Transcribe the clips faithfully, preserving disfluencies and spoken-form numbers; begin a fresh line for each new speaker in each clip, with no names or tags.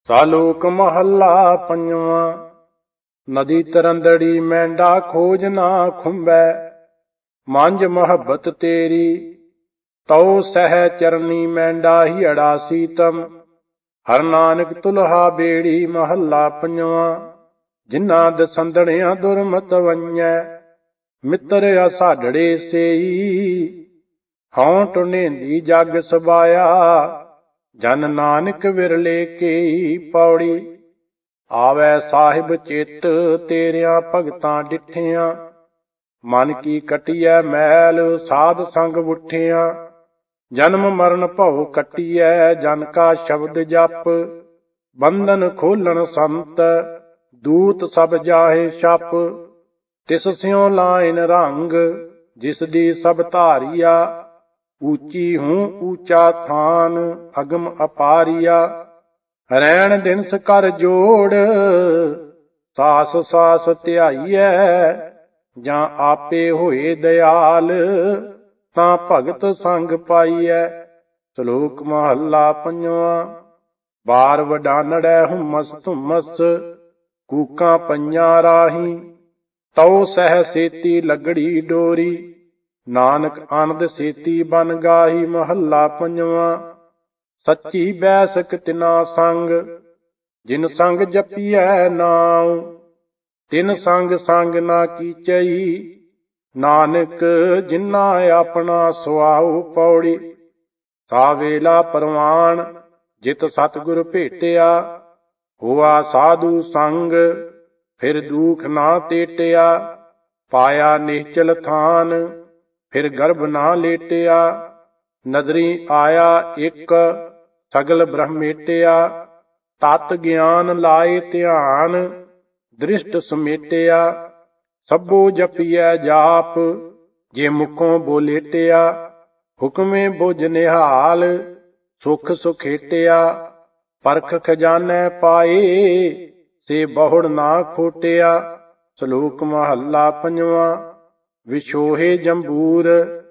ਸਾਲੋਕ ਮਹੱਲਾ ਪੰਜਵਾਂ। ਨਦੀ ਤਰੰਦੜੀ ਮੈਂਡਾ ਖੋਜ ਨਾ ਖੁੰਬੈ, ਮੰਝ ਮੁਹੱਬਤ ਤੇਰੀ ਤਉ ਸਹਿ ਚਰਨੀ ਮੈਂਡਾ ਹੀੜਾ ਸੀਤਮ। ਹਰ ਨਾਨਕ ਤੁਲਹਾ ਬੇੜੀ ਮਹੱਲਾ ਪੰਜਵਾਂ। ਜਿਨ੍ਹਾਂ ਦਸੰਦੜਿਆਂ ਦੁਰਮਤ ਵੰਜੈ, ਮਿੱਤਰ ਅਸਾਢੜੇ ਸੇਈ। ਹਉ ਟੁੰਡੇਂਦੀ ਜਗ ਸਬਾਇਆ, ਜਨ ਨਾਨਕ ਵਿਰਲੇ ਕੇਈ। ਪੌੜੀ। ਆਵੈ ਸਾਹਿਬ ਚਿੱਤ ਤੇਰਿਆਂ ਭਗਤਾਂ ਡਿਠਿਆਂ, ਮਨ ਕੀ ਕਟੀਐ ਮੈਲ ਸਾਧ ਸੰਗ ਉਠਿਆਂ। ਜਨਮ ਮਰਨ ਭਉ ਕੱਟੀਐ ਜਨ ਕਾ ਸ਼ਬਦ ਜਪ, ਬੰਧਨ ਖੋਲਣ ਸੰਤ ਦੂਤ ਸਭ ਜਾਹੇ ਛਪ। ਤਿਸ ਸਿਉ ਲਾਇਨ ਰੰਗ ਜਿਸ ਦੀ ਸਭ ਧਾਰੀਆ, ਊਚੀ ਹੂੰ ਊਚਾ ਥਾਨ ਅਗਮ ਅਪਾਰੀਆ। ਰੈਣ ਦਿਨਸ ਕਰ ਜੋੜ ਸਾਸ ਸਾਸ ਧਿਆਈਐ, ਜਾਂ ਆਪੇ ਹੋਏ ਦਿਆਲ ਤਾਂ ਭਗਤ ਸੰਗ ਪਾਈਐ। ਸ਼ਲੋਕ ਮਹੱਲਾ ਪੰਜਵਾਂ। ਬਾਰ ਵਡਾਨੜੈ ਹੁਮਸ ਧੁਮਸ, ਕੂਕਾਂ ਪਈਆਂ ਰਾਹੀਂ। ਤਉ ਸਹਿ ਸੇਤੀ ਲਗੜੀ ਡੋਰੀ, ਨਾਨਕ ਆਨੰਦ ਸੇਤੀ ਬਨ ਗਾਹੀ। ਮਹੱਲਾ ਪੰਜਵਾਂ। ਸੱਚੀ ਬੈਸਕ ਤਿਨਾ ਸੰਗ, ਜਿਨ ਸੰਗ ਜਪੀਐ ਨਾਉ। ਤਿਨ ਸੰਗ ਸੰਗ ਨਾ ਕੀਚਈ, ਨਾਨਕ ਜਿਨਾ ਆਪਣਾ ਸੁਆਉ। ਪੌੜੀ। ਸਾ ਵੇਲਾ ਪਰਵਾਨ ਜਿਤ ਸਤਿਗੁਰ ਭੇਟਿਆ, ਹੋਆ ਸਾਧੂ ਸੰਗ ਫਿਰ ਦੂਖ ਨਾ ਤੇਟਿਆ। ਪਾਇਆ ਨਿਹਚਲ ਥਾਨ ਫਿਰ ਗਰਭ ਨਾ ਲੇਟਿਆ, ਨਦਰੀ ਆਇਆ ਇੱਕ ਸਗਲ ਬ੍ਰਹਮੇਟਿਆ। ਤਤ ਗਿਆਨ ਲਾਏ ਧਿਆਨ ਦ੍ਰਿਸ਼ਟ ਸਮੇਟਿਆ, ਸਭੋ ਜਪੀਐ ਜਾਪ ਜੇ ਮੁਖੋਂ ਬੋਲੇਟਿਆ। ਹੁਕਮੇ ਬੁਝ ਨਿਹਾਲ ਸੁਖ ਸੁਖੇਟਿਆ, ਪਰਖ ਖਜ਼ਾਨੈ ਪਾਏ ਸੇ ਬਹੁੜ ਨਾ ਖੋਟਿਆ। ਸ਼ਲੋਕ ਮਹੱਲਾ ਪੰਜਵਾਂ। ਵਿਛੋਹੇ ਜੰਬੂਰ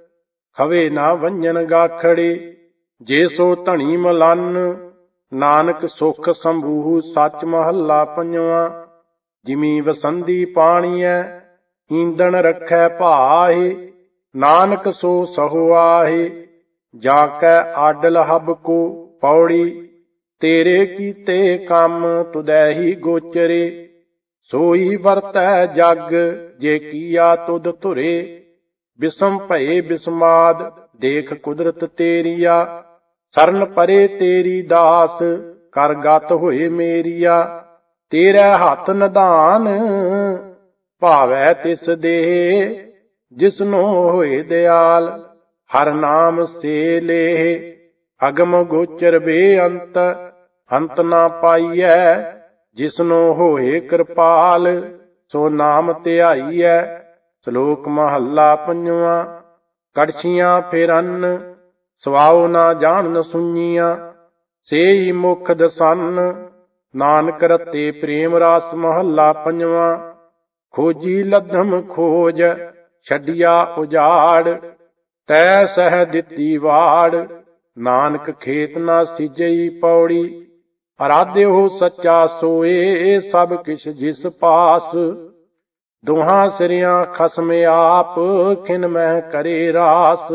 ਖਵੇ ਨਾ ਵੰਜਨ ਗਾਖੜੇ, ਜੇ ਸੋ ਧਣੀ ਮਲਨ ਨਾਨਕ ਸੁਖ ਸੰਭੂਹ ਸੱਚ। ਮਹੱਲਾ ਪੰਜਵਾਂ। ਜਿਮੀ ਵਸੰਦੀ ਪਾਣੀਐ ਈਂਦਣ ਰੱਖੈ ਭਾਹੇ, ਨਾਨਕ ਸੋ ਸਹੁਆਹੇ ਜਾ ਕੈ ਆਡਲ ਹਬ ਕੋ। ਪੌੜੀ। ਤੇਰੇ ਕੀਤੇ ਕੰਮ ਤੁਧੈ ਹੀ ਗੋਚਰੇ, ਸੋਈ ਵਰਤੈ ਜਗ ਜੇ ਕੀਆ ਤੁਧ ਧੁਰੇ। ਬਿਸਮ ਭਏ ਬਿਸਮਾਦ ਦੇਖ ਕੁਦਰਤ ਤੇਰੀਆ, ਸਰਨ ਪਰੇ ਤੇਰੀ ਦਾਸ ਕਰ ਗਤ ਹੋਏ ਮੇਰੀਆ। ਤੇਰੇ ਹੱਥ ਨਿਧਾਨ ਭਾਵੈ ਤਿਸ ਦੇ, ਜਿਸਨੂੰ ਹੋਏ ਦਿਆਲ ਹਰ ਨਾਮ ਸੇ ਲੇਹ। ਅਗਮ ਗੋਚਰ ਬੇਅੰਤ ਅੰਤ ਨਾ ਪਾਈਐ, ਜਿਸਨੂੰ ਹੋਏ ਕਿਰਪਾਲ ਸੋ ਨਾਮ ਧਿਆਈਐ। ਸ਼ਲੋਕ ਮਹੱਲਾ ਪੰਜਵਾਂ। ਕੜਛੀਆਂ ਫੇਰਨ ਸਵਾਉ ਨਾ ਜਾਣਨ ਸੁਣੀਆਂ, ਸੇਈ ਮੁਖ ਦਸਨ ਨਾਨਕ ਰਤੇ ਪ੍ਰੇਮ ਰਸ। ਮਹੱਲਾ ਪੰਜਵਾਂ। ਖੋਜੀ ਲਧਮ ਖੋਜ ਛੱਡਿਆ ਉਜਾੜ, ਤੈ ਸਹਿ ਦਿੱਤੀ ਵਾੜ ਨਾਨਕ ਖੇਤ ਨਾ ਸਿਜਈ। ਪੌੜੀ। ਅਰਾਧਿਓ ਸੱਚਾ ਸੋਏ ਸਭ ਕਿਛ ਜਿਸ ਪਾਸ, ਦੋਹਾਂ ਸਿਰਿਆਂ ਖਸਮ ਆਪ ਖਿਨ ਮਹਿ ਕਰੇ ਰਾਸ।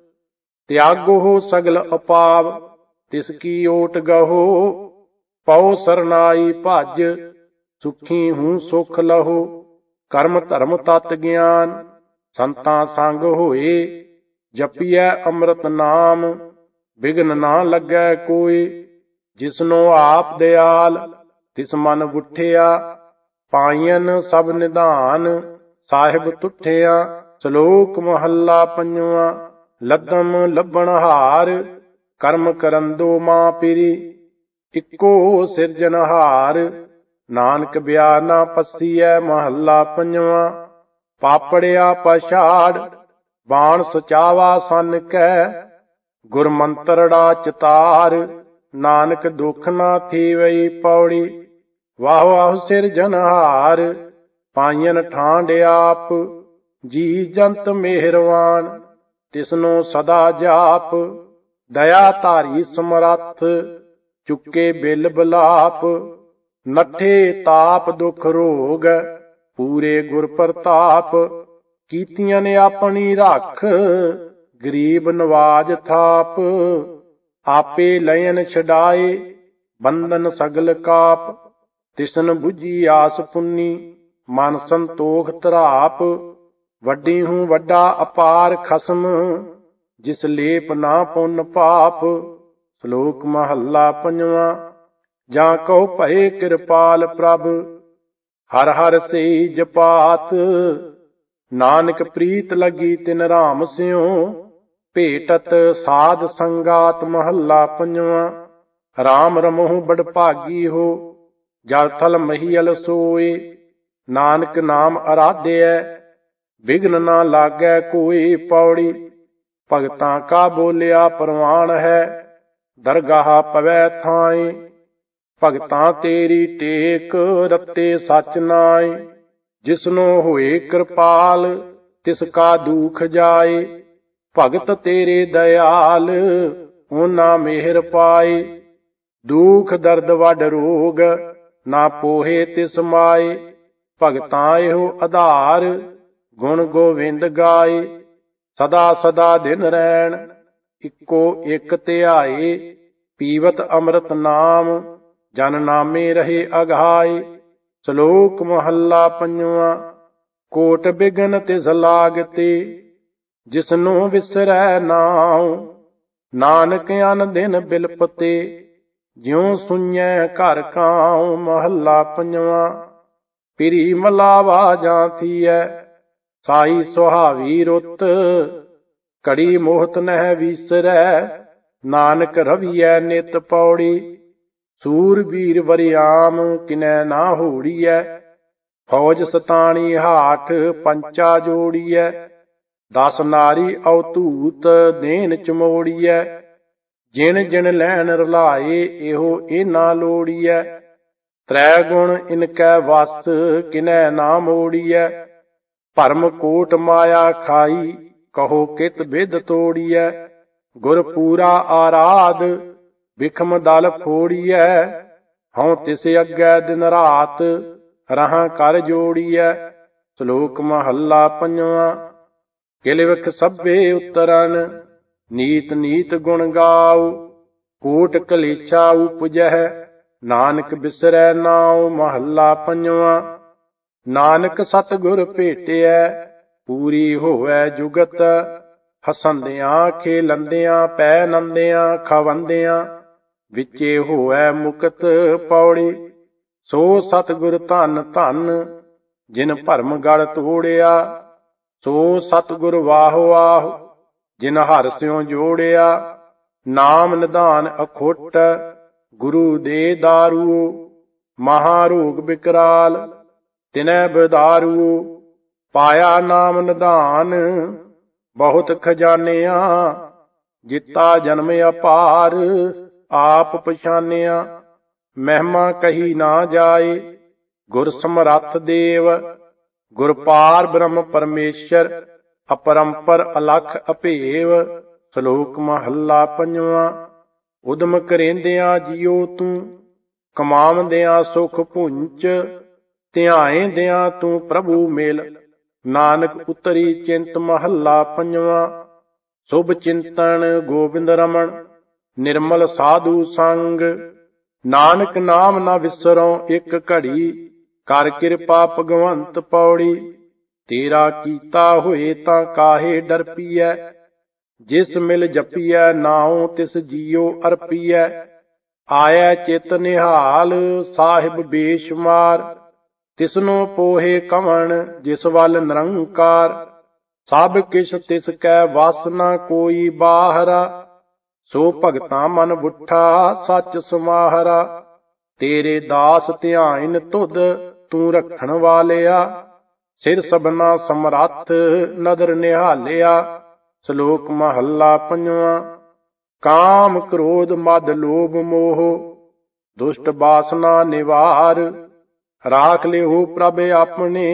ਤਿਆਗੋ ਸਗਲ ਅਪਾਵ ਤਿਸ ਕੀ ਓਟ ਗਹੋ, ਪਉ ਸਰਨਾਈ ਭਜ ਸੁਖੀ ਹੂੰ ਸੁਖ ਲਹੋ। ਕਰਮ ਧਰਮ ਤਤ ਗਿਆਨ ਸੰਤਾਂ ਸੰਗ ਹੋਏ, ਜਪੀਐ ਅੰਮ੍ਰਿਤ ਨਾਮ ਬਿਘਨ ਨਾ ਲੱਗੈ ਕੋਈ। ਜਿਸਨੂੰ ਆਪ ਦਿਆਲ ਤਿਸ ਮਨ ਬੁੱਠਿਆ, ਪਾਈਨ ਸਭ ਨਿਧਾਨ ਸਾਹਿਬ ਤੁਠਿਆ। ਸ਼ਲੋਕ ਮਹੱਲਾ ਪੰਜਵਾਂ। ਲੱਦਮ ਲੱਭਣ ਹਾਰ ਕਰਮ ਕਰੰਦੋ ਮਾਂ ਪੀਰੀ, ਇੱਕੋ ਸਿਰਜਨਹਾਰ ਨਾਨਕ ਬਿਆ ਨਾ ਪਸੀਐ। ਮਹੱਲਾ ਪੰਜਵਾਂ। ਪਾਪੜਿਆ ਪਛਾੜ ਬਾਣ ਸਚਾਵਾ ਸੰਨ ਕੈ, ਗੁਰ ਮੰਤਰੜਾ ਚਿਤਾਰ ਨਾਨਕ ਦੁਖ ਨਾ ਥੀਵਈ। ਪੌੜੀ। ਵਾਹ ਵਾਹ ਸਿਰਜਨਹਾਰ ਪਾਈਨ ਠਾਂਡ ਆਪ, ਜੀ ਜੰਤ ਮਿਹਰਵਾਨ ਤਿਸਨੂੰ ਸਦਾ ਜਾਪ। ਦਇਆ ਧਾਰੀ ਸਮਰੱਥ ਚੁੱਕੇ ਬਿਲ ਬਲਾਪ, ਨੱਠੇ ਤਾਪ ਦੁਖ ਰੋਗ, ਪੂਰੇ ਗੁਰ ਪ੍ਰਤਾਪ, ਕੀਤੀਆਂ ਨੇ ਆਪਣੀ ਰੱਖ, ਗਰੀਬ ਨਵਾਜ ਥਾਪ, ਆਪੇ ਲयन ਛਡਾਏ, ਬੰਧਨ ਸਗਲ ਕਾਪ, ਤਿਸਨ ਬੁਝੀ ਆਸ ਪੁੰਨੀ, ਮਨ ਸੰਤੋਖ ਧਰਾਪ, ਵੱਡੀ ਹੂੰ ਵੱਡਾ ਅਪਾਰ ਖਸਮ, ਜਿਸ ਲੇਪ ਨਾ ਪੁੰਨ ਪਾਪ। ਸ਼ਲੋਕ ਮਹੱਲਾ ਪੰਜਵਾਂ। ਜਾਂ ਕਉ ਭਏ ਕਿਰਪਾਲ ਪ੍ਰਭ, ਹਰ ਹਰ ਸਈ ਜਪਾਤ, ਨਾਨਕ ਪ੍ਰੀਤ ਲਗੀ ਤਿਨ ਰਾਮ ਸਿਉ, ਭੇਟਤ ਸਾਧ ਸੰਗਾਤ। ਮਹੱਲਾ ਪੰਜਵਾਂ। ਰਾਮ ਰਮਹੁ ਬੜ ਭਾਗੀ ਹੋ, ਜਲ ਥਲ ਮਹੀਅਲ ਸੋਏ, ਨਾਨਕ ਨਾਮ ਅਰਾਧਿਐ, ਬਿਘਨ ਨਾ ਲਾਗੈ ਕੋਇ। ਪੌੜੀ। ਭਗਤਾਂ ਕਾ ਬੋਲਿਆ ਪ੍ਰਵਾਨ ਹੈ, ਦਰਗਾਹ ਪਵੈ ਥਾਏ, ਭਗਤਾਂ ਤੇਰੀ ਟੇਕ, ਰਤੇ ਸਚ ਨਾਏ, ਜਿਸਨੂੰ ਹੋਏ ਕਿਰਪਾਲ, ਤਿਸ ਕਾ ਦੁਖ ਜਾਏ, ਭਗਤ ਤੇਰੇ ਦਇਆਲ, ਉਹਨਾਂ ਮਿਹਰ ਪਾਏ, ਦੁਖ ਦਰਦ ਵੱਡ ਰੋਗ, ਨਾ ਪੋਹੇ ਤਿਸ ਮਾਏ, ਭਗਤਾਂ ਇਹੋ ਆਧਾਰ, ਗੁਣ ਗੋਵਿੰਦ ਗਾਏ, ਸਦਾ ਸਦਾ ਦਿਨ ਰੈਣ, ਇੱਕੋ ਇੱਕ ਧਿਆਏ, ਪੀਵਤ ਅੰਮ੍ਰਿਤ ਨਾਮ, ਜਨ ਨਾਮੇ ਰਹੇ ਅਘਾਏ। ਸ਼ਲੋਕ ਮਹੱਲਾ ਪੰਜਵਾਂ। ਕੋਟ ਬਿਘਨ ਤਿਸ ਲਾਗਤੇ, ਜਿਸਨੂੰ ਵਿਸਰੈ ਨਾਉ, ਨਾਨਕ ਅਨ ਦਿਨ ਬਿਲਪਤੇ, ਜਿਉ ਸੁਣਿਐ ਘਰ ਕਾਉ। ਮਹੱਲਾ ਪੰਜਵਾਂ। ਪਿਰੀ ਮਲਾਵਾ ਜਾਂ ਥੀਐ, ਸਾਈ ਸੁਹਾਵੀ ਰੁੱਤ, ਘੜੀ ਮੋਹਤ ਨਹਿ ਵੀਸਰੈ, ਨਾਨਕ ਰਵੀਐ ਨਿਤ। ਪੌੜੀ। ਸੂਰਬੀਰ ਵਰਿਆਮ, ਕਿਨੈ ਨਾ ਹੋੜੀਐ, ਫੌਜ ਸਤਾਣੀ ਹਾਠ, ਪੰਚਾ ਜੋੜੀਐ, ਦਸ ਨਾਰੀ ਅਵਧੂਤ, ਦੇਨ ਚਮੋੜੀਐ, ਜਿਣ ਜਿਣ ਲੈਣ ਰਲਾਏ, ਇਹੋ ਇਹਨਾਂ ਲੋੜੀਐ, ਤ੍ਰੈ ਗੁਣ ਇਨਕੈ ਵਸ, ਕਿਨੈ ਨਾ ਮੋੜੀਐ, ਭਰਮ ਕੋਟ ਮਾਇਆ ਖਾਈ, ਕਹੋ ਕਿਤ ਬਿਦ ਤੋੜੀਐ, ਗੁਰ ਪੂਰਾ ਆਰਾਧ, ਬਿਖਮ ਦਲ ਫੋੜੀਐ, ਹਉ ਤਿਸ ਅੱਗੇ ਦਿਨ ਰਾਤ, ਰਹਾਂ ਕਰ ਜੋੜੀਐ। ਸ਼ਲੋਕ ਮਹੱਲਾ ਪੰਜਵਾਂ। ਕਿਲਵਿਖ ਸਭੇ ਉਤਰਨ, ਨੀਤ ਨੀਤ ਗੁਣ ਗਾਉ, ਕੋਟ ਕਲੇਛਾ ਉਪਜਹਿ, ਨਾਨਕ ਬਿਸਰੈ ਨਾਉ। ਮਹੱਲਾ ਪੰਜਵਾਂ। ਨਾਨਕ ਸਤਿਗੁਰ ਭੇਟਿਐ, ਪੂਰੀ ਹੋਵੈ ਜੁਗਤ, ਹਸੰਦਿਆਂ ਖੇਲੰਦਿਆਂ, ਪੈ ਨੰਦਿਆਂ ਖਵੰਦਿਆਂ, ਵਿਚੇ ਹੋਵੈ ਮੁਕਤ। ਪੌੜੀ। ਸੋ ਸਤਿਗੁਰ ਧੰਨ ਧੰਨ, ਜਿਨ ਭਰਮ ਗਲ ਤੋੜਿਆ, ਸੋ ਸਤਿਗੁਰ ਵਾਹ ਵਾਹ, ਜਿਨ ਹਰਿ ਸਿਉ ਜੋੜਿਆ, ਨਾਮ ਨਿਧਾਨ ਅਖੁੱਟ, ਗੁਰੂ ਦੇ ਦਾਰੂ, ਮਹਾ ਰੋਗ ਬਿਕਰਾਲ, ਤਿਨੈ ਬਿਦਾਰੂ, ਪਾਇਆ ਨਾਮ ਨਿਧਾਨ, ਬਹੁਤ ਖਜ਼ਾਨਿਆ, ਜਿਤਾ ਜਨਮ ਅਪਾਰ, ਆਪ ਪਛਾਨਿਆ, ਮਹਿਮਾ ਕਹੀ ਨਾ ਜਾਏ, ਗੁਰ ਸਮਰੱਥ ਦੇਵ, ਗੁਰ ਪਾਰ ਬ੍ਰਹਮ ਪਰਮੇਸ਼ਰ, ਅਪਰੰਪਰ ਅਲਖ ਅਭੇਵ। ਸ਼ਲੋਕ ਮਹੱਲਾ ਪੰਜਵਾਂ। ਉਦਮ ਕਰੇਂਦਿਆਂ ਜੀਓ ਤੂੰ, ਕਮਾਵੰਦਿਆਂ ਸੁਖ ਪੁੰਚ, ਧਿਆਏਂਦਿਆਂ ਤੂੰ ਪ੍ਰਭੂ ਮਿਲ, ਨਾਨਕ ਉਤਰੀ ਚਿੰਤ। ਮਹੱਲਾ ਪੰਜਵਾਂ। ਸੁਭ ਚਿੰਤਨ ਗੋਬਿੰਦ ਰਮਨ, ਨਿਰਮਲ ਸਾਧੂ ਸੰਗ, ਨਾਨਕ ਨਾਮ ਨਾ ਵਿਸਰੋਂ ਇੱਕ ਘੜੀ, ਕਰ ਕਿਰਪਾ ਭਗਵੰਤ। ਪੌੜੀ। ਤੇਰਾ ਕੀਤਾ ਹੋਏ ਤਾਂ ਕਾਹੇ ਡਰਪੀਐ, ਜਿਸ ਮਿਲ ਜਪੀਐ ਨਾਉ ਤਿਸ ਜੀਉ ਅਰਪੀਐ, ਆਇਐ ਚਿਤ ਨਿਹਾਲ, ਸਾਹਿਬ ਬੇਸ਼ੁਮਾਰ, ਤਿਸਨੂੰ ਪੋਹੇ ਕਵਣ, ਜਿਸ ਵੱਲ ਨਿਰੰਕਾਰ, ਸਭ ਕਿਛ ਤਿਸ ਕੈ ਵਸ, ਨਾ ਕੋਈ ਬਾਹਰਾ, ਸੋ ਭਗਤਾਂ ਮਨ ਬੁੱਠਾ, ਸੱਚ ਸਮਾਹਰਾ, ਤੇਰੇ ਦਾਸ ਧਿਆਇਨ ਤੁਧ, ਤੂੰ ਰੱਖਣ ਵਾਲਿਆ, ਸਿਰ ਸਭਨਾ ਸਮਰੱਥ, ਨਦਰ ਨਿਹਾਲਿਆ। ਸ਼ਲੋਕ ਮਹੱਲਾ ਪੰਜਵਾਂ। ਕਾਮ ਕ੍ਰੋਧ ਮਦ ਲੋਭ ਮੋਹ, ਦੁਸ਼ਟ ਬਾਸਨਾ ਨਿਵਾਰ, ਰਾਖ ਲਿਓ ਪ੍ਰਭ ਆਪਣੇ,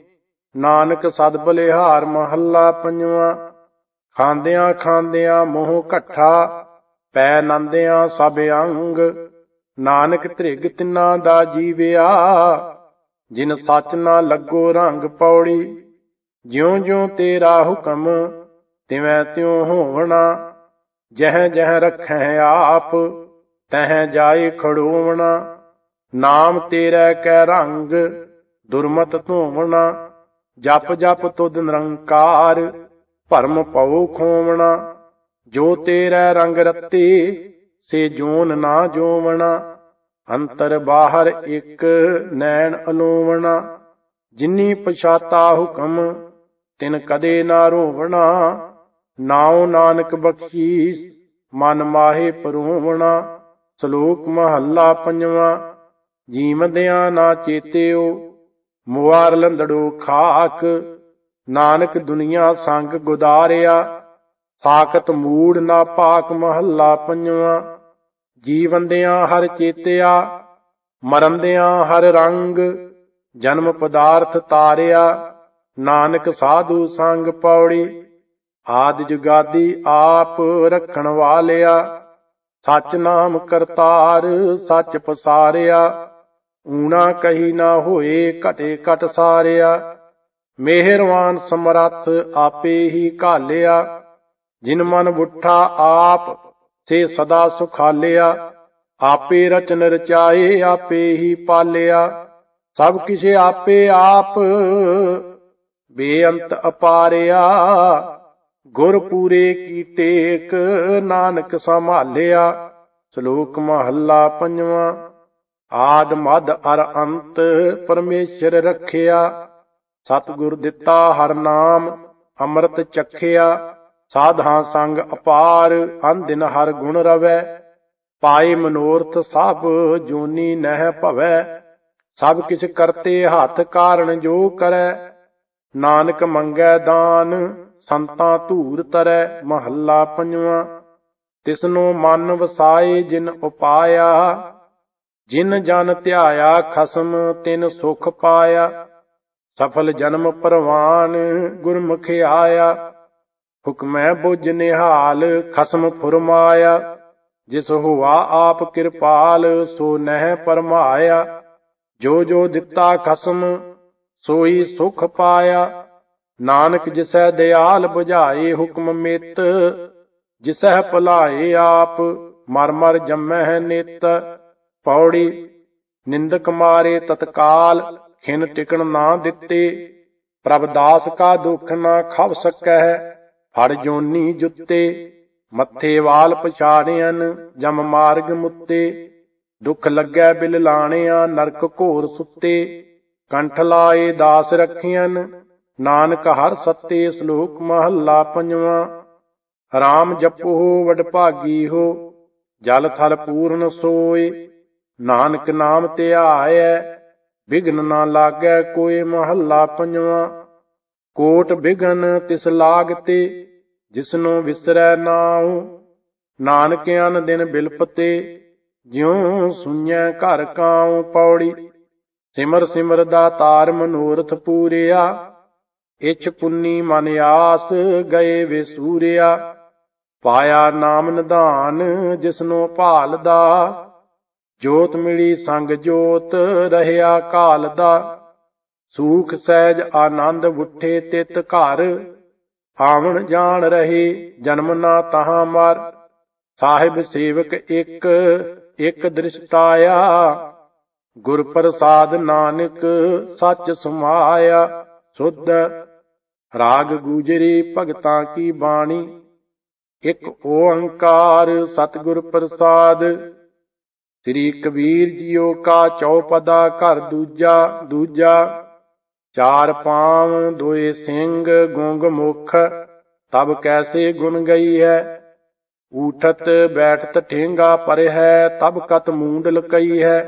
ਨਾਨਕ ਸਦ ਬਲਿਹਾਰ। ਮਹੱਲਾ ਪੰਜਵਾਂ। ਖਾਂਦਿਆਂ ਖਾਂਦਿਆਂ ਮੋਹ ਘੱਠਾ, ਪੈ ਨੰਦਿਆਂ ਸਭ ਅੰਗ, ਨਾਨਕ ਧ੍ਰਿਗ ਤਿੰਨਾ ਦਾ ਜੀਵਿਆ, ਜਿਨ ਸੱਚ ਨਾ ਲੱਗੋ ਰੰਗ ਪੌੜੀ। ਜਿਉ ਜਿਉ ਤੇਰਾ ਹੁਕਮ ਤਿਵੈ ਤਿਉ ਹੋਵਣਾ, ਜਹ ਜਹ ਰਖੈ ਆਪ ਤਹ ਜਾਏ ਖੜੋਵਣਾ। ਨਾਮ ਤੇਰੇ ਕੈ ਰੰਗ ਦੁਰਮਤ ਧੋਵਣਾ, ਜਪ ਜਪ ਤੁਧ ਨਿਰੰਕਾਰ ਭਰਮ ਭਉ ਖੋਵਣਾ। ਜੋ ਤੇਰੇ ਰੰਗ ਰਤੇ ਸੇ ਜੋਨ ਨਾ ਜੋਵਣਾ, ਅੰਤਰ ਬਾਹਰ ਇੱਕ ਨੈਣ ਅਲੋਵਣਾ। ਜਿਨੀ ਪਛਾਤਾ ਹੁਕਮ ਤਿਨ ਕਦੇ ਨਾ ਰੋਵਣਾ, ਨਾਉ ਨਾਨਕ ਬਖਸ਼ੀਸ ਮਨ ਮਾਹੇ ਪਰੋਵਣਾ। ਸ਼ਲੋਕ ਮਹੱਲਾ ਪੰਜਵਾਂ। ਜੀਵਦਿਆਂ ਨਾ ਚੇਤਿਓ ਮੁਆਰ ਲੰਦੜੋ ਖਾਕ, ਨਾਨਕ ਦੁਨੀਆ ਸੰਗ ਗੁਦਾਰਿਆ ਸਾਖਤ ਮੂੜ ਨਾ ਭਾਕ। ਮਹੱਲਾ ਪੰਜਵਾਂ। ਜੀਵੰਦਿਆਂ ਹਰ ਚੇਤਿਆ ਮਰੰਦਿਆਂ ਹਰ ਰੰਗ, ਜਨਮ ਪਦਾਰਥ ਤਾਰਿਆ ਨਾਨਕ ਸਾਧੂ ਸੰਗ ਪੌੜੀ। ਆਦਿ ਜੁਗਾਦੀ ਆਪ ਰੱਖਣ ਵਾਲਿਆ, ਸੱਚ ਨਾਮ ਕਰਤਾਰ ਸੱਚ ਪਸਾਰਿਆ। ਊਣਾ ਕਹੀ ਨਾ ਹੋਏ ਘਟੇ ਘਟ ਸਾਰਿਆ, ਮਿਹਰਵਾਨ ਸਮਰੱਥ ਆਪੇ ਹੀ ਘਾਲਿਆ। ਜਿਨ ਮਨ ਬੁੱਠਾ ਆਪ ਸੇ ਸਦਾ ਸੁਖਾਲਿਆ, ਆਪੇ ਰਚਨ ਰਚਾਏ ਆਪੇ ਹੀ ਪਾਲਿਆ। ਸਭ ਕਿਛ ਆਪੇ ਆਪ ਬੇਅੰਤ ਅਪਾਰਿਆ, ਗੁਰ ਪੂਰੇ ਕੀ ਟੇਕ ਨਾਨਕ ਸੰਭਾਲਿਆ। ਸ਼ਲੋਕ ਮਹੱਲਾ ਪੰਜਵਾਂ। ਆਦ ਮਦ ਅਰ ਅੰਤ ਪਰਮੇਸ਼ਰ ਰੱਖਿਆ, ਸਤਿਗੁਰ ਦਿੱਤਾ ਹਰ ਨਾਮ ਅੰਮ੍ਰਿਤ ਚਖਿਆ। ਸਾਧਾਂ ਸੰਗ ਅਪਾਰ ਅਨਦਿਨ ਹਰ ਗੁਣ ਰਵੈ, ਪਾਏ ਮਨੋਰਥ ਸਭ ਜੋਨੀ ਨਹਿ ਭਵੈ। ਸਭ ਕਿਛ ਕਰਤੇ ਹੱਥ ਕਾਰਣ ਜੋ ਕਰੈ, ਨਾਨਕ ਮੰਗੈ ਦਾਨ ਸੰਤਾਂ ਧੂਰ ਤਰੈ। ਮਹੱਲਾ ਪੰਜਵਾਂ। ਤਿਸਨੂੰ ਮਨ ਵਸਾਏ ਜਿਨ ਉਪਾਇਆ, ਜਿਨ ਜਨ ਧਿਆਇਆ ਖਸਮ ਤਿਨ ਸੁਖ ਪਾਇਆ। ਸਫਲ ਜਨਮ ਪਰਵਾਨ ਗੁਰਮੁਖ ਆਇਆ, ਹੁਕਮੈ ਬੁਝ ਨਿਹਾਲ ਖਸਮ ਫੁਰਮਾਇਆ। ਜਿਸ ਹੁਆ ਆਪ ਕਿਰਪਾਲ ਸੋ ਨਹਿ ਪਰਮਾਇਆ, ਜੋ ਜੋ ਦਿੱਤਾ ਖਸਮ ਸੋਈ ਸੁਖ ਪਾਇਆ। ਨਾਨਕ ਜਿਸੈ ਦਿਆਲ ਬੁਝਾਏ ਹੁਕਮ ਮਿਤ, ਜਿਸੈ ਭੁਲਾਏ ਆਪ ਮਰ ਮਰ ਜੰਮਹਿ ਨਿਤ। ਪੌੜੀ। ਨਿੰਦਕ ਮਾਰੇ ਤਤਕਾਲ ਖਿਨ ਟਿਕਣ ਨਾ ਦਿੱਤੇ, ਪ੍ਰਭ ਦਾਸ ਕਾ ਦੁੱਖ ਨਾ ਖਵ ਸਕੈ ਫੜ ਜੋਨੀ ਜੁੱਤੇ। ਮੱਥੇ ਵਾਲ ਪਛਾੜਿਆਨ ਜਮ ਮਾਰਗ ਮੁੱਤੇ, ਦੁੱਖ ਲੱਗੈ ਬਿਲ ਲਾਣਿਆ ਨਰਕ ਘੋਰ ਸੁੱਤੇ। ਕੰਠ ਲਾਏ ਦਾਸ ਰੱਖਿਆਨ ਨਾਨਕ ਹਰ ਸੱਤੇ। ਸ਼ਲੋਕ ਮਹੱਲਾ ਪੰਜਵਾਂ। ਰਾਮ ਜਪੋ ਵਡਭਾਗੀ ਹੋ ਜਲ ਥਲ ਪੂਰਨ ਸੋਏ, ਨਾਨਕ ਨਾਮ ਧਿਆਇਐ ਬਿਘਨ ਨਾ ਲਾਗੈ ਕੋਏ। ਮਹੱਲਾ ਪੰਜਵਾਂ। ਕੋਟ ਬਿਘਨ ਤਿਸ ਲਾਗਤੇ ਜਿਸਨੂੰ ਵਿਸਰੈ ਨਾਉ, ਨਾਨਕ ਅਨ ਦਿਨ ਬਿਲਪਤੇ ਜਿਉ ਸੁਣਿਐ ਘਰ ਕਾਉ। ਪੌੜੀ। ਸਿਮਰ ਸਿਮਰ ਦਾਤਾਰ ਮਨੋਰਥ ਪੂਰਿਆ, ਇਛ ਪੁੰਨੀ ਮਨ ਆਸ ਗਏ ਵੇ ਸੂਰਿਆ। ਪਾਇਆ ਨਾਮ ਨਿਧਾਨ ਜਿਸਨੂੰ ਭਾਲਦਾ, ਜੋਤ ਮਿਲੀ ਸੰਗ ਜੋਤ ਰਹਿਆ ਕਾਲ ਦਾ। ਸੂਖ ਸਹਿਜ ਆਨੰਦ ਉਠੇ ਤਿਤ ਘਰ, ਆਵਣ ਜਾਣ ਰਹੇ ਜਨਮ ਨਾ ਤਹਾਂ ਮਰ। ਸਾਹਿਬ ਸੇਵਕ ਇੱਕ ਇੱਕ ਦ੍ਰਿਸ਼ਟਾਇਆ, ਗੁਰ ਪ੍ਰਸਾਦ ਨਾਨਕ ਸੱਚ ਸਮਾਇਆ। ਸੁਧ ਰਾਗ ਗੂਜਰੀ ਭਗਤਾਂ ਕੀ ਬਾਣੀ, ਇੱਕ ਓੰਕਾਰ ਸਤਿਗੁਰ ਪ੍ਰਸਾਦ। ਸ੍ਰੀ ਕਬੀਰ ਜੀਓ ਕਾ ਚੌਪਦਾ ਘਰ ਦੂਜਾ ਦੂਜਾ। ਚਾਰ ਪਾਂਵ ਦੋਏ ਸਿੰਘ ਗੁੰਗ ਮੁਖ, ਤਬ ਕੈਸੇ ਗੁਣ ਗਈ ਹੈ। ਊਠਤ ਬੈਠਤ ਠੇਂਗਾ ਪਰ ਹੈ, ਤਬ ਕਤ ਮੂੰਡ ਲਕਈ ਹੈ।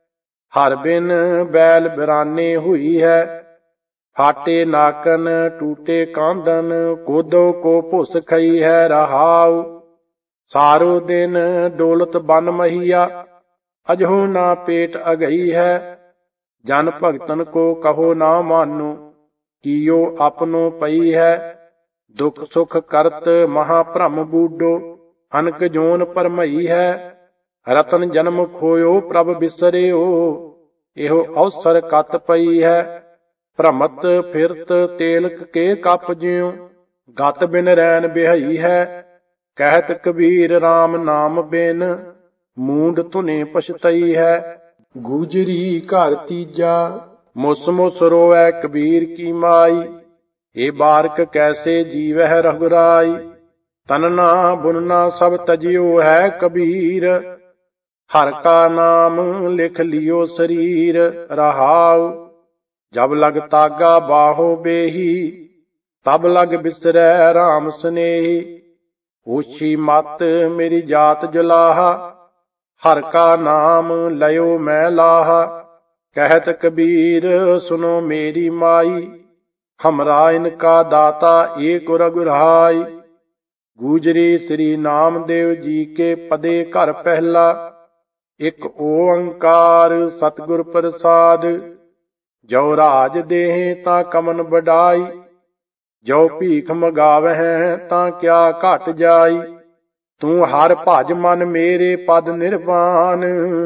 ਹਰ ਬਿਨ ਬੈਲ ਬਿਰਾਨੇ ਹੋਈ ਹੈ, ਫਾਟੇ ਨਾਕਨ ਟੂਟੇ ਕਾਂਦਨ। ਕੋਦੋ ਕੋ ਭੁਸ ਖਈ ਹੈ ਰਹਾਉ, ਸਾਰੋ ਦਿਨ ਡੋਲਤ ਬਨ ਮਹੀਆ। ਅਜਹੂ ਨਾ ਪੇਟ ਅਗਈ ਹੈ, ਜਨ ਭਗਤਨ ਕੋ ਕਹੋ ਨਾ ਮਾਨੋ। ਕੀਓ ਆਪਨੋ ਪਈ ਹੈ, ਦੁਖ ਸੁਖ ਕਰਤ ਮਹਾ ਭ੍ਰਮ ਬੂਡੋ। ਅਨਕ ਜੋਨ ਪਰਮਈ ਹੈ, ਰਤਨ ਜਨਮ ਖੋਇਓ ਪ੍ਰਭ ਬਿਸਰਿਓ, ਇਹੋ ਅਵਸਰ ਕਤ ਪਈ ਹੈ। ਭ੍ਰਮਤ ਫਿਰਤ ਤੇਲਕ ਕੇ ਕੱਪ ਜਿਉ, ਗਤ ਬਿਨ ਰੈਨ ਬਿਹਈ ਹੈ। ਕਹਿਤ ਕਬੀਰ RAM ਨਾਮ ਬਿਨ, ਮੂੰਡ ਧੁਨੇ ਪਛਤਈ ਹੈ। ਗੂਜਰੀ ਘਰ ਤੀਜਾ, ਮੁਸ ਮੁਸ ਰੋਵੈ ਕਬੀਰ ਕੀ ਮਾਈ। ਇਹ ਬਾਰਕ ਕੈਸੇ ਜੀਵਹਿ ਰਘੁਰਾਈ, ਤਨਨਾ ਬੁਨਨਾ ਸਭ ਤਜਿਓ ਹੈ ਕਬੀਰ। ਹਰ ਕਾ ਨਾਮ ਲਿਖ ਲਿਓ ਸਰੀਰ, ਰਹਾਉ ਜਬ ਲਗ ਤਾਗਾ ਬਾਹੋ ਬੇਹੀ। ਤਬ ਲਗ ਬਿਸਰੈ RAM ਸਨੇਹੀ, ਓਛੀ ਮਤ ਮੇਰੀ ਜਾਤ ਜਲਾਹਾ। ਹਰ ਕਾ ਨਾਮ ਲਇਓ ਮੈਂ ਲਾਹਾ। ਕਹਿਤ ਕਬੀਰ ਸੁਨੋ ਮੇਰੀ ਮਾਈ, ਹਮਰਾ ਇਨਕਾ ਦਾਤਾ ਏਕ ਰਘੁਰਾਈ। ਗੂਜਰੀ ਸ੍ਰੀ ਨਾਮਦੇਵ ਜੀ ਕੇ ਪਦੇ ਘਰ ਪਹਿਲਾ, ਇਕ ਓੰਕਾਰ ਸਤਿਗੁਰ ਪ੍ਰਸਾਦ। ਜੋ ਰਾਜ ਦੇਹ ਤਾਂ ਕਮਨ ਵਡਾਈ, ਜੋ ਭੀਖ ਮਗਾਵਹਿ ਤਾਂ ਕਿਆ ਘਟ ਜਾਈ। ਤੂੰ ਹਰ ਭਜ ਮਨ ਮੇਰੇ ਪਦ ਨਿਰਵਾਨ,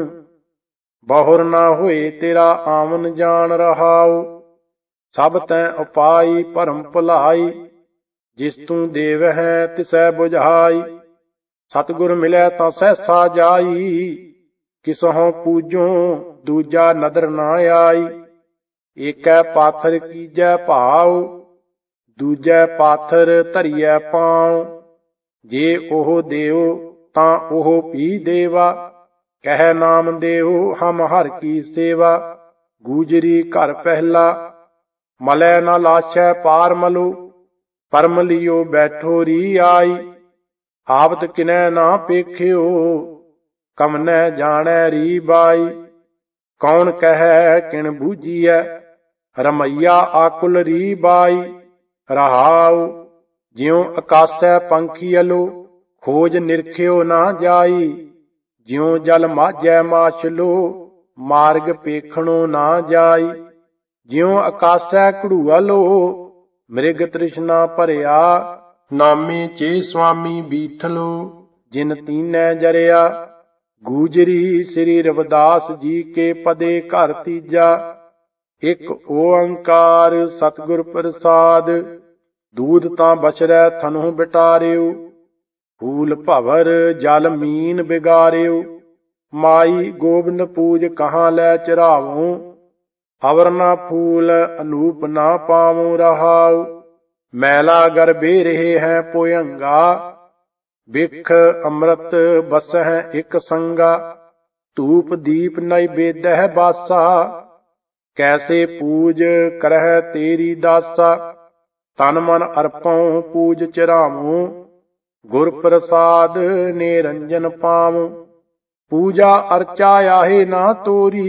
ਬਹੁਰ ਨਾ ਹੋਏ ਤੇਰਾ ਆਵਨ ਜਾਣ ਰਹਾਉ। ਸਭ ਤੈ ਉਪਾਈ ਭਰਮ ਭੁਲਾਈ, ਜਿਸ ਤੂੰ ਦੇਵਹਿ ਤਿਸੈ ਬੁਝਾਈ। ਸਤਿਗੁਰ ਮਿਲੈ ਤਾਂ ਸਹਿਸਾ ਜਾਈ, ਕਿਸਹੋਂ ਪੂਜੋ ਦੂਜਾ ਨਦਰ ਨਾ ਆਈ। ਏਕੈ ਪਾਥਰ ਕੀਜੈ ਭਾਉ, ਦੂਜੈ ਪਾਥਰ ਧਰੀਐ ਪਾਉ। ਜੇ ਉਹ ਦੇਉ ਤਾਂ ਉਹ ਵੀ ਦੇਵਾ, ਕਹਿ ਨਾਮ ਦੇਉ ਹਮ ਹਰ ਕੀ ਸੇਵਾ। ਗੂਜਰੀ ਘਰ ਪਹਿਲਾ, ਮਲੈ ਨਾ ਲਾਛੈ ਪਾਰ ਮਲੋ। ਪਰਮ ਲਿਓ ਬੈਠੋ ਰੀ ਆਈ, ਆਵਤ ਕਿਨੈ ਨਾ ਪੇਖਿਓ। ਕਮਨੈ ਜਾਣੈ ਰੀ ਬਾਈ, ਕੌਣ ਕਹੈ ਕਿਣ ਬੂਝੀਐ। ਰਮਈਆ ਆਕੁਲ ਰੀ ਬਾਈ, ਰਹਾਉ ਜਿਉ ਆਕਾਸੈ ਪੰਖੀਅਲੋ। ਖੋਜ ਨਿਰਖਿਓ ਨਾ ਜਾਈ, ਜਿਉ ਜਲ ਮਾਝੈ ਮਾਛਲੋ। ਮਾਰਗ ਪੇਖਣੋ ਨਾ ਜਾਈ, ਜਿਉ ਆਕਾਸੈ ਘੜੂਅਲੋ। ਮ੍ਰਿਗ ਤ੍ਰਿਸ਼ਨਾ ਭਰਿਆ, ਨਾਮੇ ਚੇ ਸੁਆਮੀ ਬੀਠਲੋ। ਜਿਨ ਤੀਨੈ ਜਰਿਆ, ਗੂਜਰੀ ਸ੍ਰੀ ਰਵਿਦਾਸ ਜੀ ਕੇ ਪਦੇ ਘਰ ਤੀਜਾ। ਇਕ ਓੰਕਾਰ ਸਤਿਗੁਰ ਪ੍ਰਸਾਦ। ਦੂਧ ਤਾਂ ਬਛਰੈ ਥਨਹੁ ਬਿਟਾਰਿਓ, ਫੂਲ ਭਵਰ ਜਲ ਮੀਨ ਬਿਗਾਰਿਓ। ਮਾਈ ਗੋਬਿੰਦ ਪੂਜ ਕਹਾਂ ਲੈ ਚਰਾਵੋ, ਅਵਰ ਨਾ ਫੂਲ ਅਨੂਪ ਨਾ ਪਾਵੋ। ਰਹਾਉ ਮੈਲਾ ਗਰਭੇ ਰਹੇ ਹੈ ਪੋਯੰਗਾ, ਬਿਖ ਅੰਮ੍ਰਿਤ ਬਸਹਿ ਇਕ ਸੰਗਾ। ਧੂਪ ਦੀਪ ਨੈਵੇਦਹਿ ਬਾਸਾ, ਕੈਸੇ ਪੂਜ ਕਰਹਿ ਤੇਰੀ ਦਾਸਾ। ਤਨ ਮਨ ਅਰਪਉ ਪੂਜ ਚਰਾਵੋ, ਗੁਰ ਪ੍ਰਸਾਦ ਨਿਰੰਜਨ ਪਾਵੋ। ਪੂਜਾ ਅਰਚਾ ਆਹੇ ਨਾ ਤੋਰੀ,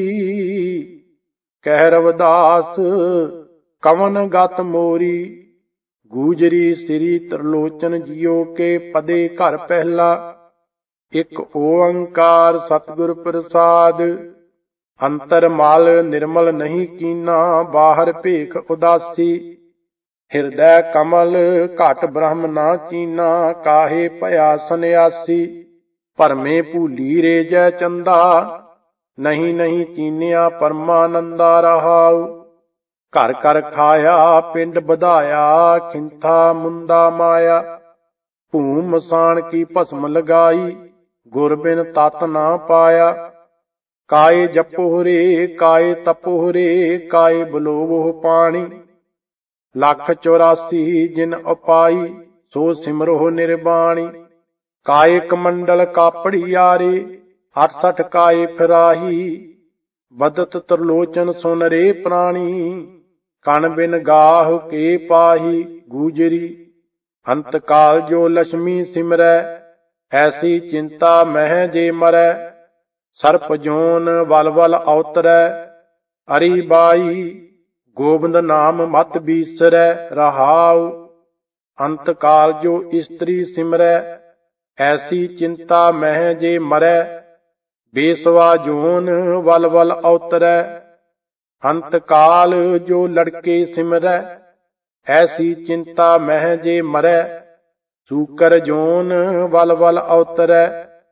ਕਹਿ ਰਵਿਦਾਸ ਕਵਨ ਗਤ ਮੋਰੀ। ਗੂਜਰੀ ਸ੍ਰੀ ਤ੍ਰਿਲੋਚਨ ਜੀਓ ਕੇ ਪਦੇ ਘਰ ਪਹਿਲਾ, ਇਕ ਓੰਕਾਰ ਸਤਿਗੁਰ ਪ੍ਰਸਾਦ। ਅੰਤਰ ਮਲ ਨਿਰਮਲ ਨਹੀਂ ਕੀਨਾ, ਬਾਹਰ ਭੇਖ ਉਦਾਸੀ। ਹਿਰਦੈ ਕਮਲ ਘਟ ਬ੍ਰਹਮ ਨਾ ਚੀਨਾ, ਕਾਹੇ ਭਇਆ ਸੰਨਿਆਸੀ। ਭਰਮੇ ਭੂਲੀ ਰੇਜੈ ਚੰਦਾ, ਨਹੀਂ ਨਹੀਂ ਚੀਨਿਆ ਪਰਮਾਨੰਦਾ। ਰਹਾਉ ਘਰ ਘਰ ਖਾਇਆ ਪਿੰਡ ਵਧਾਇਆ, ਖਿੰਥਾ ਮੁੰਦਾ ਮਾਇਆ। ਭੂਮ ਮਸਾਣ ਕੀ ਭਸਮ ਲਗਾਈ, ਗੁਰ ਬਿਨ ਤਤ ਨਾ ਪਾਇਆ। ਕਾਏ ਜਪੋ ਰੇ ਕਾਏ ਤਪੋ ਰੇ, ਕਾਏ ਬਲੋਵੋ ਪਾਣੀ। ਲੱਖ ਚੌਰਾਸੀ ਜਿਨ ਉਪਾਈ, ਸੋ ਸਿਮਰੋ ਨਿਰਬਾਣੀ। ਕਾਏ ਕਮੰਡਲ ਕਾਪੜੀ ਆਰੇ, ਅਠਸਠ ਕਾਏ ਫਿਰਾਹੀ। ਬਦਤ ਤ੍ਰਿਲੋਚਨ ਸੁਨ ਰੇ ਪ੍ਰਾਣੀ, ਕਣ ਬਿਨ ਗਾਹ ਕੇ ਪਾਹੀ। ਗੂਜਰੀ ਅੰਤ ਕਾਲ ਜੋ ਲక్ష్ਮੀ ਸਿਮਰੈ, ਐਸੀ ਚਿੰਤਾ ਮਹਿ ਜੇ ਮਰੈ। ਸਰਪ ਜੋਨ ਵਲ ਵਲ ਅਵਤਰੈ, ਅਰੀ ਬਾਈ ਗੋਬਿੰਦ ਨਾਮ ਮਤ ਬੀਸਰੈ। ਰਹਾਉ ਅੰਤ ਕਾਲ ਜੋ ਇਸਤਰੀ ਸਿਮਰੈ, ਐਸੀ ਚਿੰਤਾ ਮਹਿ ਜੇ ਮਰੈ। ਬੇਸਵਾ ਜੋਨ ਵਲ ਵਲ ਅਵਤਰੈ, ਅੰਤ ਕਾਲ ਜੋ ਲੜਕੇ ਸਿਮਰੈ। ਐਸੀ ਚਿੰਤਾ ਮਹਿ ਜੇ ਮਰੈ। ਸੂਕਰ ਜੋਨ ਵਲ ਵਲ ਅਵਤਰੈ,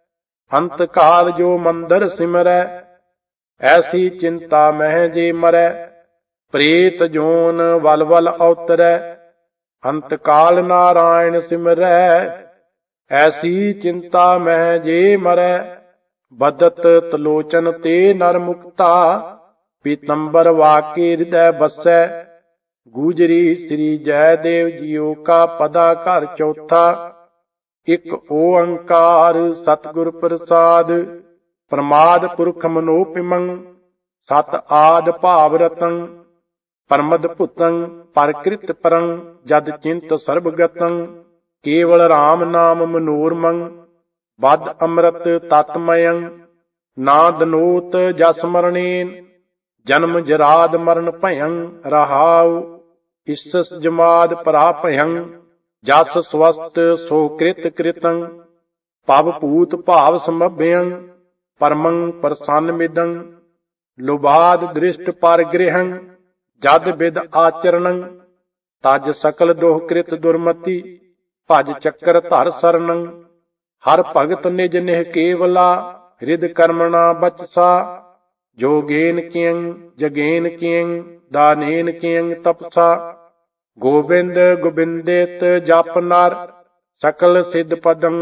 ਅੰਤ ਕਾਲ ਜੋ ਮੰਦਰ ਸਿਮਰੈ, ਐਸੀ ਚਿੰਤਾ ਮਹਿ ਜੇ ਮਰੈ। ਪ੍ਰੇਤ ਜੋਨ ਵਲ ਵਲ ਅਵਤਰੈ, ਅੰਤ ਕਾਲ ਨਾਰਾਇਣ ਸਿਮਰੈ। ਐਸੀ ਚਿੰਤਾ ਮਹਿ ਜੇ ਮਰੈ, ਬਦਤ ਤਲੋਚਨ ਤੇ ਨਰ ਮੁਕਤਾ। ਪੀਤੰਬਰ ਵਾਕੇ ਹਿਰਦੈ ਬਸੈ, ਗੂਜਰੀ ਸ੍ਰੀ ਜੈਦੇਵ ਜੀਓ ਕਾ ਪਦਾ ਘਰ ਚੌਥਾ। ਇਕ ਓੰਕਾਰ ਸਤਿਗੁਰ ਪ੍ਰਸਾਦ, ਪ੍ਰਮਾਦ ਪੁਰਖ ਮਨੋਪਿਮੰ। ਸਤ ਆਦ ਭਾਵ ਰਤੰ, ਪਰਮਦ ਭੁਤੰ ਪਰਕ੍ਰਿਤ ਪਰੰ। ਜਦ ਚਿੰਤ ਸਰਬ ਗਤੰ, ਕੇਵਲ ਰਾਮ ਨਾਮ ਮਨੋਰਮੰ। ਬਦ ਅੰਮ੍ਰਿਤ ਤਤਮਯੰ, ਨਾ ਦਨੋਤ ਜਸ ਮਰਣੇਨ। ਜਨਮ ਜਰਾਦ ਮਰਨ ਭਯੰ, ਰਹਾਉ ਇਸਸ ਜਮਾਦ ਭਰਾ ਭਯੰ। ਜਸ ਸਵਸਤ ਸੋ ਕ੍ਰਿਤ ਕ੍ਰਿਤੰ, ਭਵ ਭੂਤ ਭਾਵ ਸਮਭਯੰ। ਪਰਮੰ ਪ੍ਰਸੰਨ ਮਿਦੰ, ਲੁਬਾਦ ਦ੍ਰਿਸ਼ਟ ਪਰਗ੍ਰਿਹੰ। ਜਦ ਬਿਦ ਆਚਰਣੰ, ਤਜ ਸਕਲ ਦੋਹ ਕ੍ਰਿਤ ਦੁਰਮਤੀ। ਭਜ ਚੱਕਰ ਧਰ ਸਰਣੰ, ਹਰ ਭਗਤ ਨਿਜ ਨਿਹ ਕੇਵਲਾ। ਰਿਦ ਕਰਮਣਾ ਬਚਸਾ, ਜੋਗੇਨ ਕਿਯੰ ਜਗੇਨ ਕਿਯੰ। ਦਾਨੇਨ ਕਿਯੰ ਤਪਸਾ, ਗੋਬਿੰਦ ਗੋਬਿੰਦਿਤ ਜਪ ਨਰ। ਸਕਲ ਸਿਧ ਪਦੰ,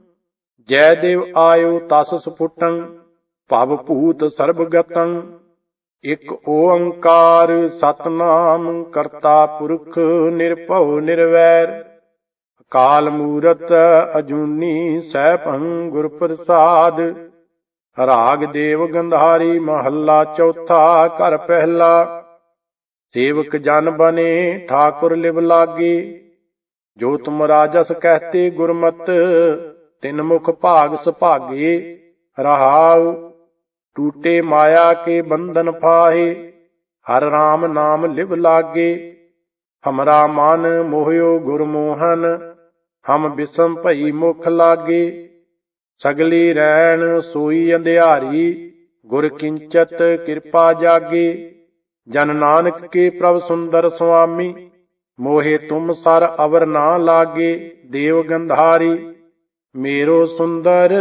ਜੈਦੇਵ ਆਇਓ ਤਸ ਸੁਫੁਟੰ। ਭਵ ਭੂਤ ਸਰਬ ਗਤੰ, ਇਕ ਓੰਕਾਰ ਸਤਨਾਮ ਕਰਤਾ ਪੁਰਖ। ਨਿਰਭਉ ਨਿਰਵੈਰ, ਅਕਾਲ ਮੂਰਤ ਅਜੂਨੀ ਸੈਭੰ ਗੁਰ ਪ੍ਰਸਾਦ। ਰਾਗ ਦੇਵ ਗੰਧਾਰੀ ਮਹੱਲਾ ਚੌਥਾ। ਘਰ ਪਹਿਲਾ। ਸੇਵਕ ਜਨ ਬਨੇ ਠਾਕੁਰ ਲਿਵ ਲਾਗੇ, ਜੋ ਤੁਮ ਰਾਜਸ ਕਹਤੇ ਗੁਰਮਤ। ਤਿਨ ਮੁਖ ਭਾਗ ਸੁਭਾਗੇ, ਰਹਾਉ ਟੂਟੇ ਮਾਇਆ ਕੇ ਬੰਧਨ ਫਾਹੇ। ਹਰ ਰਾਮ ਨਾਮ ਲਿਵ ਲਾਗੇ, ਹਮਰਾ ਮਨ ਮੋਹਿਓ ਗੁਰਮੋਹਨ। ਹਮ ਬਿਸਮ ਭਈ ਮੁਖ ਲਾਗੇ, ਸਗਲੀ ਰੈਣ ਸੋਈ ਅੰਧਿਆਰੀ। ਗੁਰ ਕਿੰਚਤ ਕਿਰਪਾ ਜਾਗੇ, ਜਨ ਨਾਨਕ ਕੇ ਪ੍ਰਭ ਸੁੰਦਰ ਸੁਆਮੀ। ਮੋਹਿ ਤੁਮ ਸਰ ਅਵਰ ਨਾ ਲਾਗੇ, ਦੇਵ ਗੰਧਾਰੀ ਮੇਰੋ ਸੁੰਦਰ।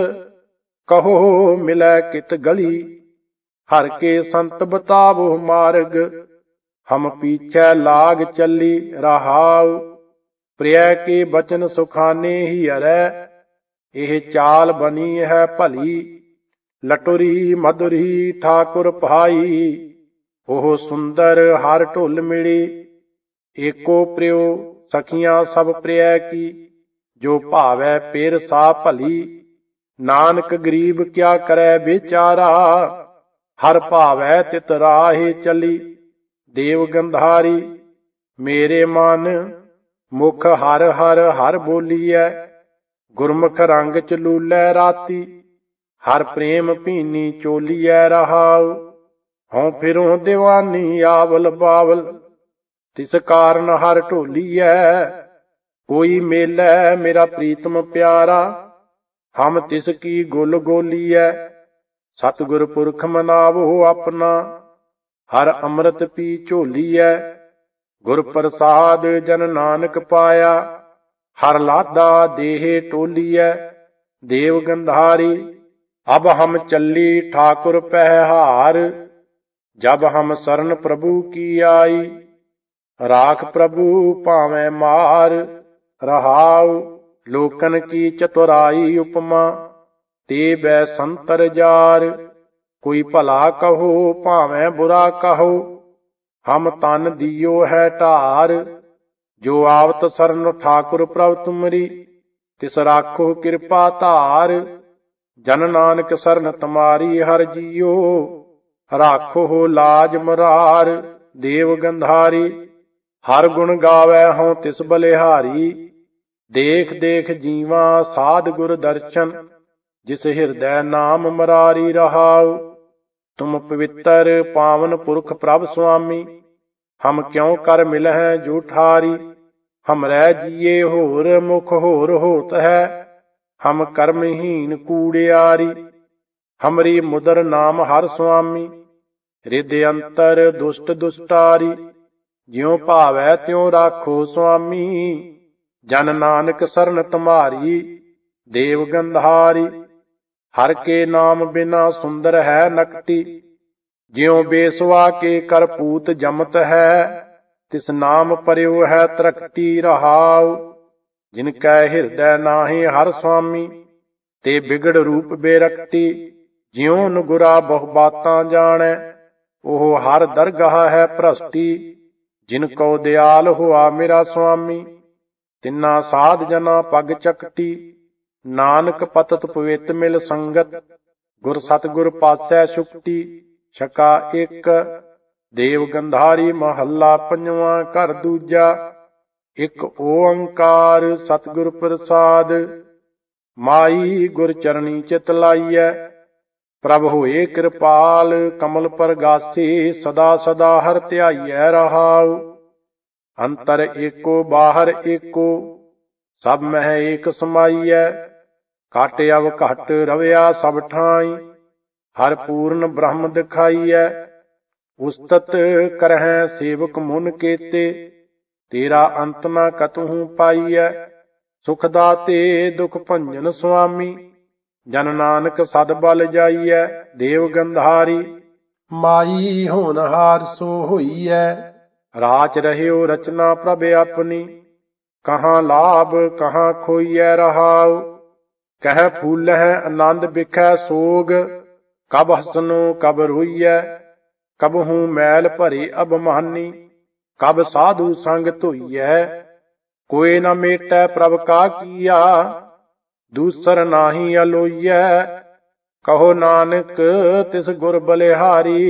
ਕਹੋ ਮਿਲੈ ਕਿਤ ਗਲੀ, ਹਰ ਕੇ ਸੰਤ ਬਤਾਵੋ ਮਾਰਗ। ਹਮ ਪੀਛੈ ਲਾਗ ਚੱਲੀ, ਰਹਾਉ ਪ੍ਰਿਯ ਕੇ ਬਚਨ ਸੁਖਾਨੇ ਹੀ ਹਰੈ। ਇਹ ਚਾਲ ਬਨੀ ਹੈ ਭਲੀ, ਲਟੁਰੀ ਮਧੁਰੀ ਠਾਕੁਰ ਭਾਈ। ਉਹ ਸੁੰਦਰ ਹਰ ਢੁੱਲ ਮਿਲੀ, ਏਕੋ ਪ੍ਰਿਯੋ ਸਖੀਆਂ ਸਭ ਪ੍ਰਿਯ ਕੀ। ਜੋ ਭਾਵੈ ਪੇਰ ਸਾ ਭਲੀ, ਨਾਨਕ ਗਰੀਬ ਕਿਆ ਕਰੈ ਵਿਚਾਰਾ। ਹਰ ਭਾਵੈ ਤਿਤ ਰਾਹੇ ਚਲੀ, ਦੇਵ ਗੰਧਾਰੀ ਮੇਰੇ ਮਨ। ਮੁਖ ਹਰ ਹਰ ਹਰ ਬੋਲੀਐ, ਗੁਰਮੁਖ ਰੰਗ ਚ ਲੂਲੈ ਰਾਤੀ। ਹਰ ਪ੍ਰੇਮ ਭੀਨੀ ਚੋਲੀਐ, ਰਹਾਉ ਹਉ ਫਿਰੋਂ ਦੀਵਾਨੀ ਆਵਲ ਬਾਵਲ। ਤਿਸ ਕਾਰਨ ਹਰ ਢੋਲੀਐ, ਕੋਈ ਮੇਲੈ ਮੇਰਾ ਪ੍ਰੀਤਮ ਪਿਆਰਾ। ਹਮ ਤਿਸ ਕੀ ਗੁਲ ਗੋਲੀਐ, ਸਤਿਗੁਰ ਪੁਰਖ ਮਨਾਵੋ ਆਪਣਾ। ਹਰ ਅੰਮ੍ਰਿਤ ਪੀ ਝੋਲੀਐ, ਗੁਰ ਪ੍ਰਸਾਦ ਜਨ ਨਾਨਕ ਪਾਇਆ। ਹਰ ਲਾਦਾ ਦੇਹ ਟੋਲੀਐ, ਦੇਵ ਗੰਧਾਰੀ ਅਬ ਹਮ ਚੱਲੀ ਠਾਕੁਰ ਪਹਿ ਹਾਰ। ਜਬ ਹਮ ਸਰਨ ਪ੍ਰਭੂ ਕੀ ਆਈ, ਰਾਖ ਪ੍ਰਭੂ ਭਾਵੇਂ ਮਾਰ। ਰਹਾਉ ਲੋਕਨ ਕੀ ਚਤੁਰਾਈ ਉਪਮਾ, ਤੇ ਬੈ ਸੰਤਰ ਜਾਰ। ਕੋਈ ਭਲਾ ਕਹੋ ਭਾਵੇਂ ਬੁਰਾ ਕਹੋ, ਹਮ ਤਨ ਦਿਓ ਹੈ ਢਾਰ। ਜੋ ਆਵਤ ਸਰਨ ਠਾਕੁਰ ਪ੍ਰਭ ਤੁਮਰੀ, ਤਿਸ ਰਾਖੋ ਕਿਰਪਾ ਧਾਰ। ਜਨ ਨਾਨਕ ਸਰਨ ਤੁਮਾਰੀ ਹਰ ਜੀਓ, ਰਾਖੋ ਲਾਜ ਮੁਰਾਰ। ਦੇਵ ਗੰਧਾਰੀ ਹਰ ਗੁਣ ਗਾਵੈ ਹਉ ਤਿਸ ਬਲਿਹਾਰੀ। ਦੇਖ ਦੇਖ ਜੀਵਾ ਸਾਧ ਗੁਰ ਦਰਸ਼ਨ, ਜਿਸ ਹਿਰਦੈ ਨਾਮ ਮੁਰਾਰੀ। ਰਹਾਉ ਤੁਮ ਪਵਿੱਤਰ ਪਾਵਨ ਪੁਰਖ ਪ੍ਰਭ ਸੁਆਮੀ, ਹਮ ਕਿਉ ਕਰ ਮਿਲਹਿ ਜੋ ਠਾਰੀ। ਹਮਰੈ ਜੀਏ ਹੋਰ ਮੁਖ ਹੋਰ ਹੋਤ ਹੈ, ਹਮ ਕਰਮਹੀਨ ਕੂੜਿਆਰੀ। ਹਮਰੀ ਮੁਦਰ ਨਾਮ ਹਰ ਸੁਆਮੀ, ਰਿਦ ਅੰਤਰ ਦੁਸ਼ਟ ਦੁਸ਼ਟਾਰੀ। ਜਿਉ ਭਾਵੈ ਤਿਉ ਰਾਖੋ ਸੁਆਮੀ, ਜਨ ਨਾਨਕ ਸਰਨ ਤੁਮਾਰੀ। ਦੇਵ ਗੰਧਾਰੀ हर के नाम बिना सुंदर है नकटी, ज्यों बेसवा के करपूत जमत है, तिस नाम पर्यो है त्रकटी रहाउ। जिनकै हृदय नाहि हर स्वामी, ते बिगड़ रूप बेरकटी। ज्यों नुगुरा बहु बातां जानै, ओह हर दरगाह है भ्रष्टी। जिनको दयाल हुआ मेरा स्वामी, तिन्ना साध जना पग चकटी। नानक पतत पवित मिल संगत, गुर सतगुर पासै सुखटी। छका एक। देव गंधारी महला पंजवा घर दूजा। एक ओंकार सतगुर प्रसाद, माई गुर चरणी चित लाइयै। प्रभ होए कृपाल कमल परगासी, सदा सदा हर ध्याइयै रहाउ। अंतर एको बाहर एको, सब मह एक समाइयै। घट अव घट रविया सब ठाई, हर पूर्ण ब्रह्म दिखाइयै। उस्तत करहै सेवक मुन केते, तेरा अंत न कतहु पाइयै। सुख दाते दुख भंजन स्वामी, जन नानक सद बल जाइयै। देव गंधारी माई होनहार सो होइयै, राच रहियो रचना प्रभ अपनी। कहाँ लाभ कहाँ खोइयै रहाउ, कह फूलह आनंद बिखै सोग। कब हसनो कब रोइयै, कबहू मैल भरे अबमानी। कब साधु संग धोइयै, कोई न मेटै प्रभ का किया। दूसर नाहि अलोइयै, कहो नानक तिस गुर बलिहारी।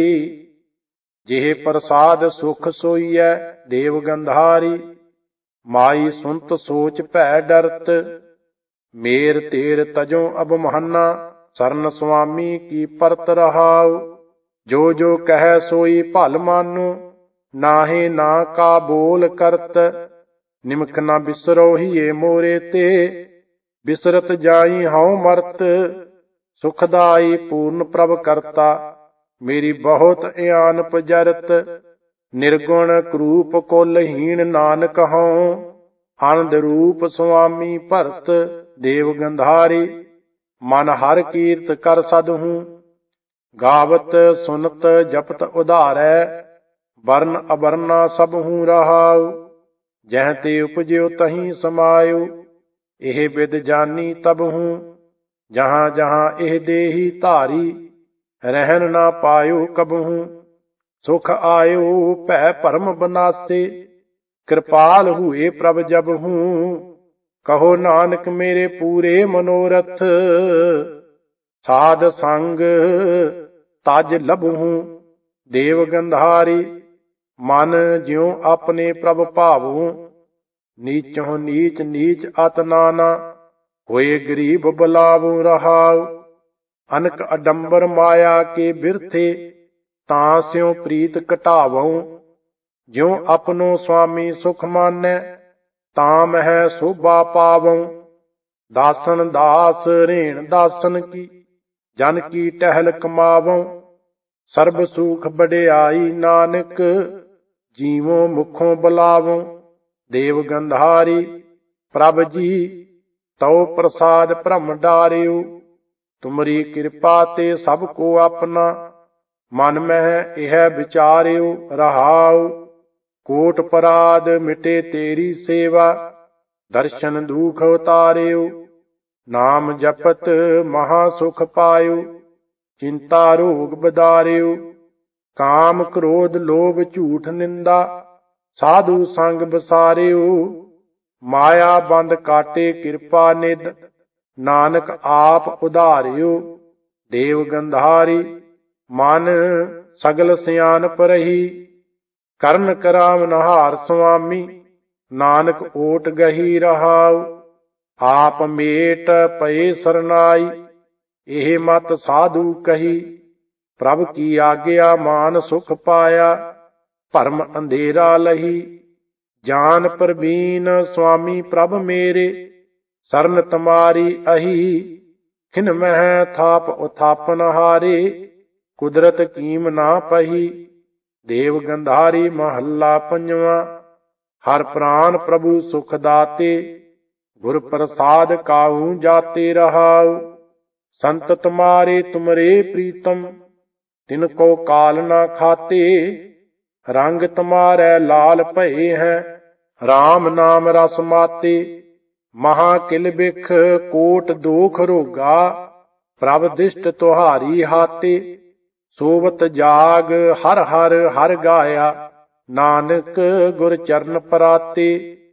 जेह प्रसाद सुख सोइयै। देव गंधारी माई सुनत सोच भै डरत, मेर तेर तजो अबमाना। सरन स्वामी की परत रहाउ, जो जो कह सोई भल मानो। नाहि ना का बोल करत, निमख न बिसरो हिये मोरे ते। बिसरत जाई हਉ मरत, सुखदाई पूर्ण प्रभ करता। मेरी बहुत इयान पजरत, निर्गुण करूप कुलहीन नानक हਉ। आनंद रूप स्वामी भरत। देव गंधारी मन हर कीर्त कर सदहूँ, गावत सुनत जपत उधारै। वर्ण अवरना सबहूँ रहाउ, जह ते उपजियो तहीं समायो। एह विद जानी तबहूँ, जहाँ जहाँ एह देही धारी। रहन ना पायो कबहूँ, सुख आयो भै भरम बनासे। कृपाल हुए प्रभ जबहूँ, कहो नानक मेरे पूरे मनोरथ। साध संग तज लभहूँ। देव गंधारी मन ज्यों अपने प्रभ भावूँ। नीचों नीच नीच अत नाना, होए गरीब बलावूँ रहाउ। अनक अडंबर माया के बिरथे, तां स्यों प्रीत घटावऊँ। ज्यों अपनो स्वामी सुख मानै, तां मह शोभा पावऊँ। दासन दास रेण दासन की, जन की टहल कमावऊँ। सर्ब सुख बड़ियाई नानक, जीवों मुखों बुलावऊँ। देव गंधारी प्रभ जी तौ प्रसाद भ्रम डारियो। तुमरी कृपा ते सबको अपना, मन मह यह विचारियो रहाउ। कोट पराध मिटे तेरी सेवा, दर्शन दुख उतारियो। नाम जपत महा सुख पायो, चिंता रोग बदारियो। काम क्रोध लोभ झूठ निंदा, साधु संग बसारियो। माया बंद काटे कृपा निध, नानक आप उधारियो। देव गंधारी मन सगल सियानप रही, ਕਰਨ ਕਰਾਮ ਨਹਾਰ ਸੁਆਮੀ। ਨਾਨਕ ਓਟ ਗਹੀ ਰਹਾਉ, ਆਪ ਮੇਟ ਪਏ ਸਰਨਾਈ। ਇਹ ਮਤ ਸਾਧੂ ਕਹੀ, ਪ੍ਰਭ ਕੀ ਆਗਿਆ ਮਾਨ ਸੁਖ ਪਾਇਆ। ਭਰਮ ਅੰਧੇਰਾ ਲਹੀ, ਜਾਨ ਪ੍ਰਬੀਨ ਸੁਆਮੀ ਪ੍ਰਭ ਮੇਰੇ। ਸਰਨ ਤੁਮਾਰੀ ਅਹੀ, ਖਿਨ ਮਹਿ ਥਾਪ ਉਥਾਪਨ ਹਾਰੇ। ਕੁਦਰਤ ਕੀਮ ਨਾ ਪਹੀ। ਦੇਵ ਗੰਧਾਰੀ ਮਹੱਲਾ ਪੰਜਵਾਂ। ਹਰ ਪ੍ਰਾਨ ਪ੍ਰਭੂ ਸੁਖ ਦਾਤੇ, ਗੁਰ ਪ੍ਰਸਾਦ ਕਾਹੂ ਜਾਤੇ ਰਹਾਉ। संत तुम्हारे तुमरे प्रीतम, तिनको काल न खाते। रंग तुम्हारे लाल भये हैं, राम नाम रस माते। महा किल बिख कोट दोख रोगा, प्रभ दिष्ट तुहारी हाते। सोवत जाग हर हर हर गाया, नानक गुर चरण पराते।